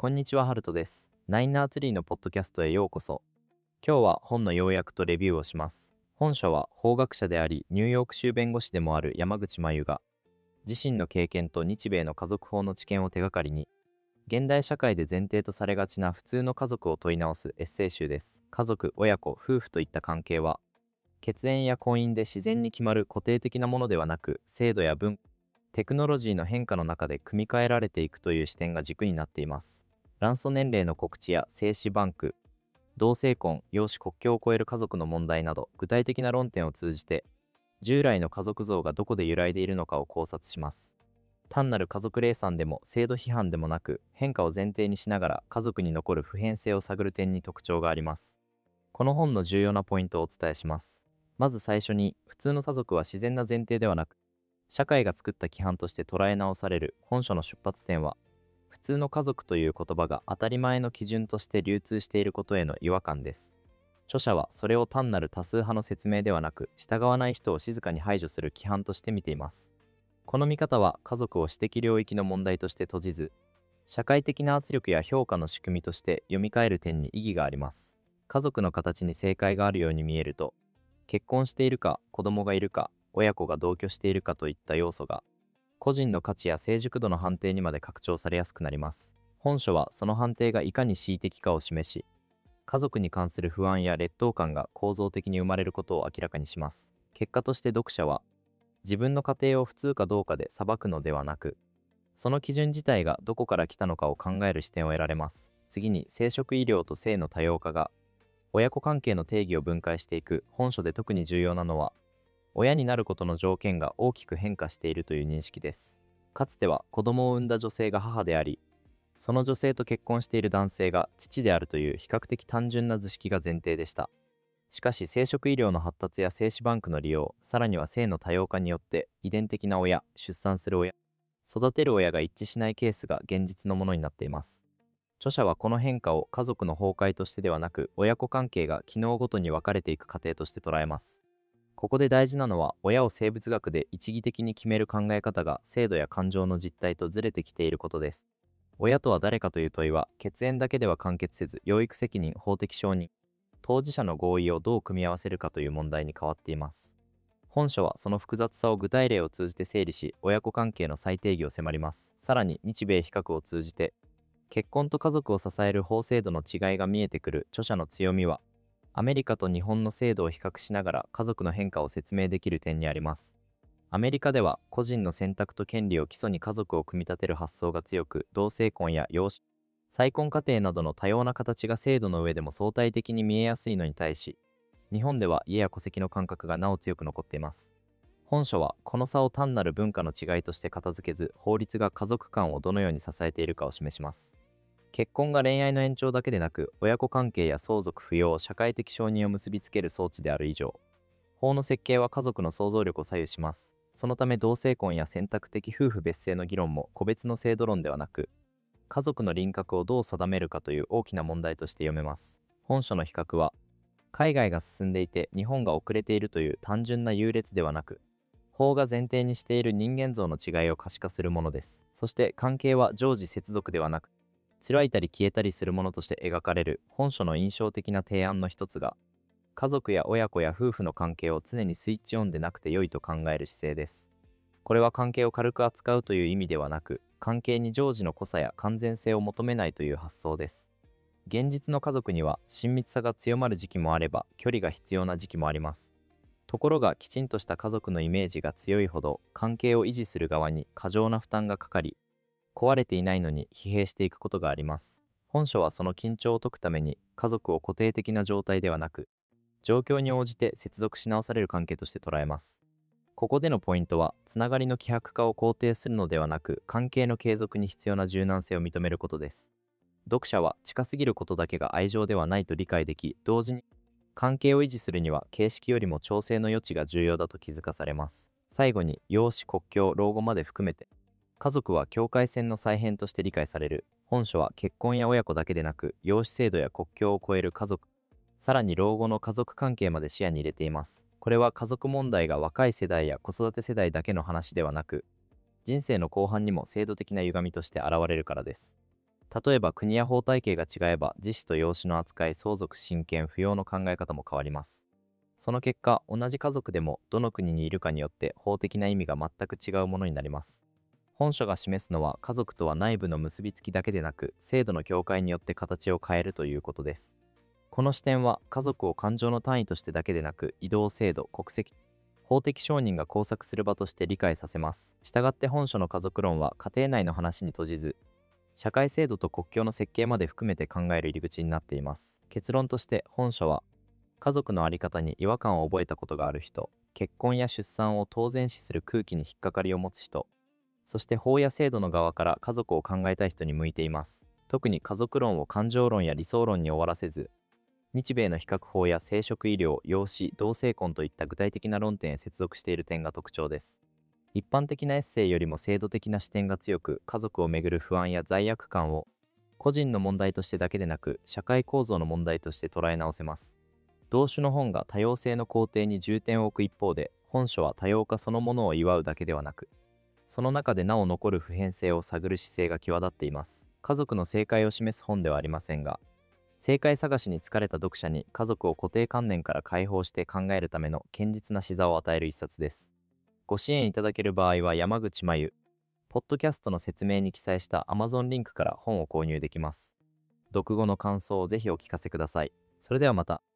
こんにちは、ハルトです。ナインナーツリーのポッドキャストへようこそ。今日は本の要約とレビューをします。本書は法学者であり、ニューヨーク州弁護士でもある山口真由が、自身の経験と日米の家族法の知見を手がかりに、現代社会で前提とされがちな普通の家族を問い直すエッセイ集です。家族、親子、夫婦といった関係は、血縁や婚姻で自然に決まる固定的なものではなく、制度や文化、テクノロジーの変化の中で組み替えられていくという視点が軸になっています。卵巣年齢の告知や精子バンク、同性婚、養子国境を越える家族の問題など、具体的な論点を通じて、従来の家族像がどこで揺らいでいるのかを考察します。単なる家族霊賛でも制度批判でもなく、変化を前提にしながら家族に残る普遍性を探る点に特徴があります。この本の重要なポイントをお伝えします。まず最初に、普通の家族は自然な前提ではなく、社会が作った規範として捉え直される。本書の出発点は、普通の家族という言葉が当たり前の基準として流通していることへの違和感です。著者はそれを単なる多数派の説明ではなく、従わない人を静かに排除する規範として見ています。この見方は家族を私的領域の問題として閉じず、社会的な圧力や評価の仕組みとして読み替える点に意義があります。家族の形に正解があるように見えると、結婚しているか、子供がいるか、親子が同居しているかといった要素が、個人の価値や成熟度の判定にまで拡張されやすくなります。本書はその判定がいかに恣意的かを示し、家族に関する不安や劣等感が構造的に生まれることを明らかにします。結果として読者は、自分の家庭を普通かどうかで裁くのではなく、その基準自体がどこから来たのかを考える視点を得られます。次に、生殖医療と性の多様化が親子関係の定義を分解していく。本書で特に重要なのは、親になることの条件が大きく変化しているという認識です。かつては子供を産んだ女性が母であり、その女性と結婚している男性が父であるという比較的単純な図式が前提でした。しかし生殖医療の発達や精子バンクの利用、さらには性の多様化によって遺伝的な親、出産する親、育てる親が一致しないケースが現実のものになっています。著者はこの変化を家族の崩壊としてではなく、親子関係が機能ごとに分かれていく過程として捉えます。ここで大事なのは、親を生物学で一義的に決める考え方が制度や感情の実態とずれてきていることです。親とは誰かという問いは、血縁だけでは完結せず、養育責任、法的承認、当事者の合意をどう組み合わせるかという問題に変わっています。本書はその複雑さを具体例を通じて整理し、親子関係の再定義を迫ります。さらに日米比較を通じて、結婚と家族を支える法制度の違いが見えてくる。著者の強みは、アメリカと日本の制度を比較しながら家族の変化を説明できる点にあります。アメリカでは個人の選択と権利を基礎に家族を組み立てる発想が強く、同性婚や養子、再婚家庭などの多様な形が制度の上でも相対的に見えやすいのに対し、日本では家や戸籍の感覚がなお強く残っています。本書はこの差を単なる文化の違いとして片付けず、法律が家族間をどのように支えているかを示します。結婚が恋愛の延長だけでなく、親子関係や相続扶養、社会的承認を結びつける装置である以上、法の設計は家族の想像力を左右します。そのため同性婚や選択的夫婦別姓の議論も個別の制度論ではなく、家族の輪郭をどう定めるかという大きな問題として読めます。本書の比較は、海外が進んでいて日本が遅れているという単純な優劣ではなく、法が前提にしている人間像の違いを可視化するものです。そして関係は常時接続ではなく、貫いたり消えたりするものとして描かれる。本書の印象的な提案の一つが、家族や親子や夫婦の関係を常にスイッチオンでなくて良いと考える姿勢です。これは関係を軽く扱うという意味ではなく、関係に常時の濃さや完全性を求めないという発想です。現実の家族には親密さが強まる時期もあれば、距離が必要な時期もあります。ところが、きちんとした家族のイメージが強いほど、関係を維持する側に過剰な負担がかかり、壊れていないのに疲弊していくことがあります。本書はその緊張を解くために、家族を固定的な状態ではなく、状況に応じて接続し直される関係として捉えます。ここでのポイントは、つながりの希薄化を肯定するのではなく、関係の継続に必要な柔軟性を認めることです。読者は近すぎることだけが愛情ではないと理解でき、同時に関係を維持するには形式よりも調整の余地が重要だと気づかされます。最後に、養子、国境、老後まで含めて、家族は境界線の再編として理解される。本書は結婚や親子だけでなく、養子制度や国境を越える家族、さらに老後の家族関係まで視野に入れています。これは家族問題が若い世代や子育て世代だけの話ではなく、人生の後半にも制度的な歪みとして現れるからです。 例えば国や法体系が違えば、自死と養子の扱い、相続、親権、扶養の考え方も変わります。その結果、同じ家族でもどの国にいるかによって法的な意味が全く違うものになります。本書が示すのは、家族とは内部の結びつきだけでなく、制度の境界によって形を変えるということです。この視点は、家族を感情の単位としてだけでなく、移動制度、国籍、法的承認が交錯する場として理解させます。したがって本書の家族論は家庭内の話に閉じず、社会制度と国境の設計まで含めて考える入り口になっています。結論として本書は、家族の在り方に違和感を覚えたことがある人、結婚や出産を当然視する空気に引っかかりを持つ人、そして法や制度の側から家族を考えたい人に向いています。特に家族論を感情論や理想論に終わらせず、日米の比較法や生殖医療、養子、同性婚といった具体的な論点へ接続している点が特徴です。一般的なエッセイよりも制度的な視点が強く、家族をめぐる不安や罪悪感を個人の問題としてだけでなく、社会構造の問題として捉え直せます。同種の本が多様性の肯定に重点を置く一方で、本書は多様化そのものを祝うだけではなく、その中でなお残る普遍性を探る姿勢が際立っています。家族の正解を示す本ではありませんが、正解探しに疲れた読者に家族を固定観念から解放して考えるための堅実な視座を与える一冊です。ご支援いただける場合は山口真由、ポッドキャストの説明に記載した Amazon リンクから本を購入できます。読後の感想をぜひお聞かせください。それではまた。